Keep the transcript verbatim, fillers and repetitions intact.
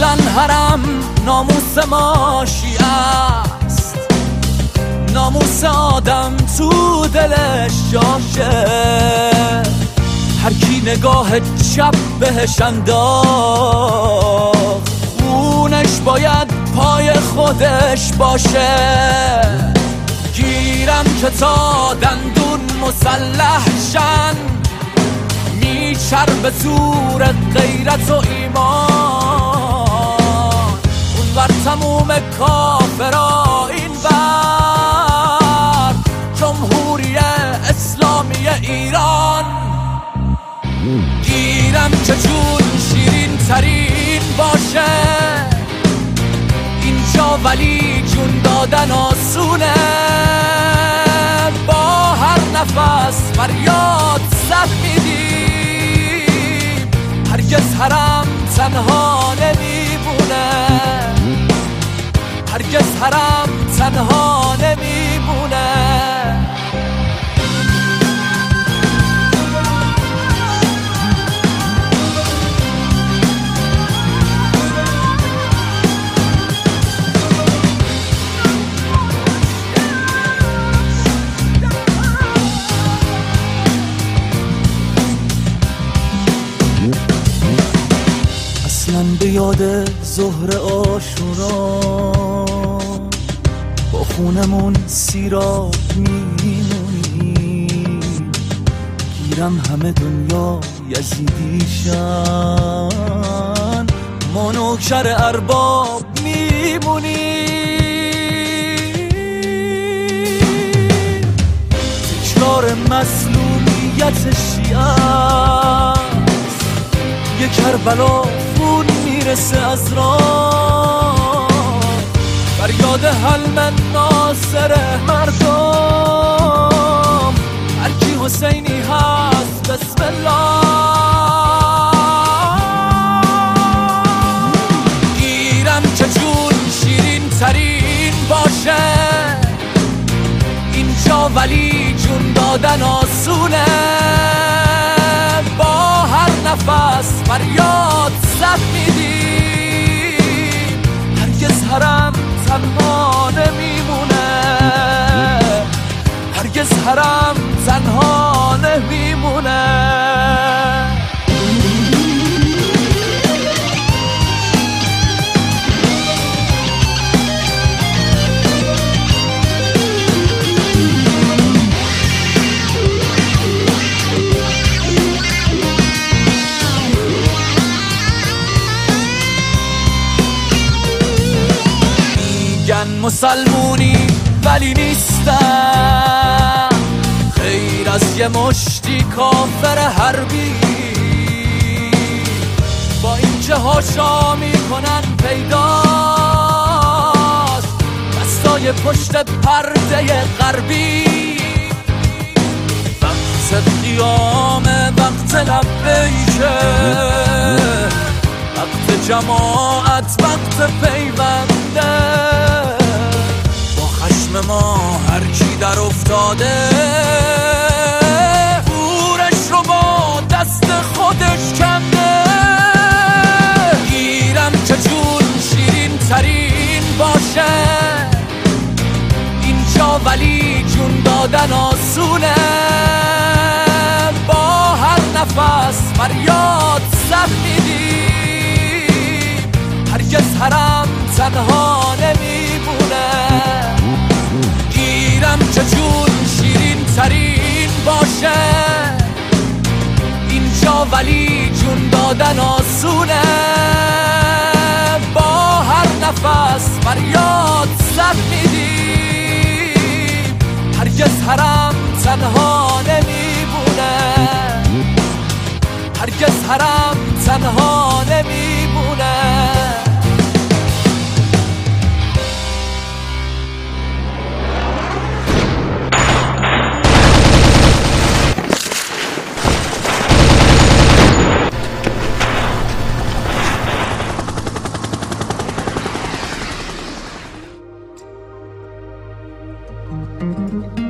اصلا حرم ناموس ماشی است، ناموس آدم تو دلش جاشه. هر کی نگاه چپ بهش انداخت خونش باید پای خودش باشه. گیرم که تا دندون مسلح شن، میچر به زور غیرت و ایمان. اونور تموم کافرا، این بر جمهوری اسلامی ایران. گیرم که جون شیرین ترین باشه اینجا، ولی جون دادن آسونه. با هر نفس فریاد زد میدیم، هرگز حرم تنها نمیمونه، هرگز حرم تنها نمیمونه. من به یاد ظهر عاشورا با خونمون سیراب میمونی. گیرم همه دنیا یزیدیشن، ما نوکر ارباب میمونی. تکرار مظلومیت شیعه، یه کربلا خون میرسه از راه. فریاد حلم ناصر مردم، هرکی حسینی هست بسم الله. گیرم که جون شیرین ترین باشه اینجا، ولی جون دادن آسونه. با هر نفس فریاد زد میدیم، هرگز حرم تنها نمیمونه، هرگز حرم تنها نمیمونه. مسلمونی ولی نیستم، خیر از یه مشتی کافر حربی. با این که هاشا میکنن پیداست دستای پشت پرده غربی. وقت قیامه، وقت لبیکه، وقت جماعت، وقت پیونده. ما هر کی در افتاده گورش رو با دست خودش کنده. گیرم که جون شیرین ترین باشه اینجا، ولی جون دادن آسونه. با هر نفس فریاد زد میدیم، هرگز حرم تنها نمیمونه. گیرم که جون شیرین ترین باشه اینجا، ولی جون دادن آسونه. با هر نفس فریاد زد میدیم، هرگز حرم تنها نمیمونه، هرگز حرم تنها نمیمونه. Thank you.